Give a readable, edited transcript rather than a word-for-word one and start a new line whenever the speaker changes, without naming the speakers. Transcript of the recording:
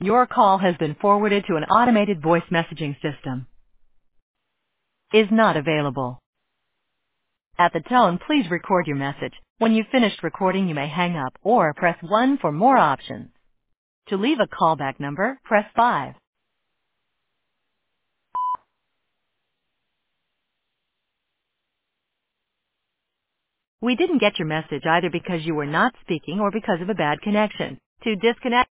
Your call has been forwarded to an automated voice messaging system. Is not available. At the tone, please record your message. When you've finished recording, you may hang up or press 1 for more options. To leave a callback number, press 5. We didn't get your message either because you were not speaking or because of a bad connection. To disconnect